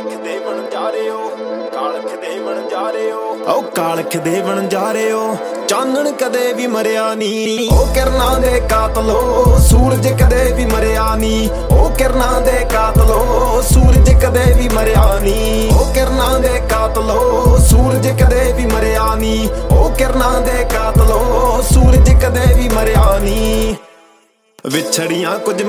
ਕਾਲਖ ਦੇ ਬਣ ਜਾ ਰਹੇ ਹੋ ਚਾਨਣ ਕਦੇ ਵੀ ਮਰਿਆ ਨੀ ਉਹ ਕਿਰਨਾਂ ਦੇ ਕਾਤਲੋ ਸੂਰਜ ਕਦੇ ਵੀ ਮਰਿਆ ਨੀ ਉਹ ਕਿਰਨਾਂ ਦੇ ਕਾਤਲੋ ਸੂਰਜ ਕਦੇ ਵੀ ਮਰਿਆ ਨੀ ਉਹ ਕਿਰਨਾਂ ਦੇ ਕਾਤਲੋ ਸੂਰਜ ਕਦੇ ਵੀ ਮਰਿਆ ਨੀ ਉਹ ਕਿਰਨਾਂ ਦੇ ਕਾਤਲੋ ਸੂਰਜ ਕਦੇ ਵੀ ਮਰਿਆ ਨੀ ਵਿਛੜੀਆਂ ਕੁਝ